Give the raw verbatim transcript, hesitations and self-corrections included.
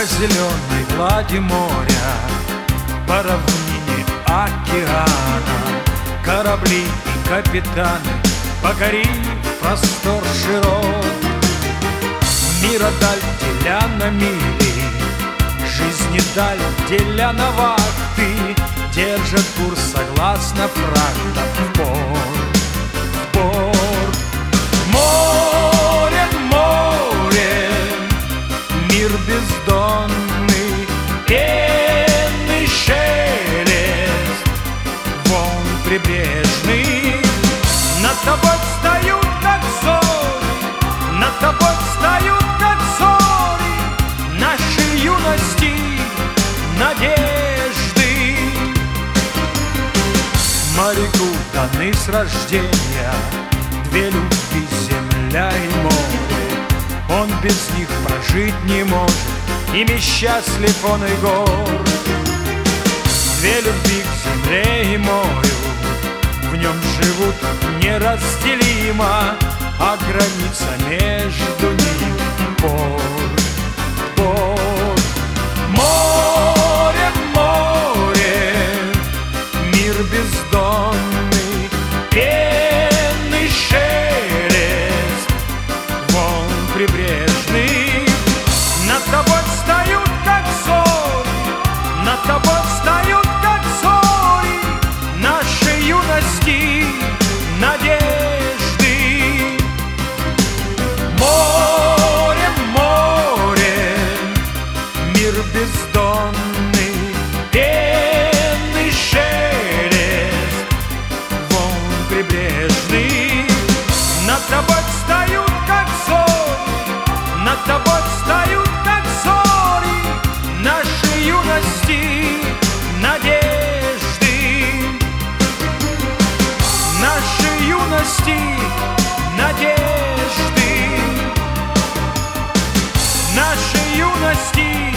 по зеленой глади моря, по равнине океана, корабли и капитаны, покорив простор широт. Мира даль деля на мили, жизни даль деля на вахты, держат курс согласно фрактам в порт, в порт. Море, море, мир бездонный, пенный шелест, волн прибрежный. Над тобой встают, как зори, над тобой встают, как зори, нашей юности надежды. Моряку даны с рождения две любви, земля и море. Он без них прожить не может, ими счастлив он и горд. Две любви к земле и морю, в нем живут неразделимо, а граница между ними порт, порт. Море, море, мир бездонный, пенный шелест, волн прибрежный. Над тобой встают, как зори, над тобой встают, как зори, нашей юности надежды. Море, море, мир бездонный, пенный шелест, волн прибрежный. Над тобой встают, как зори, над тобой встают, как зори, нашей юности надежды, нашей юности надежды, нашей юности.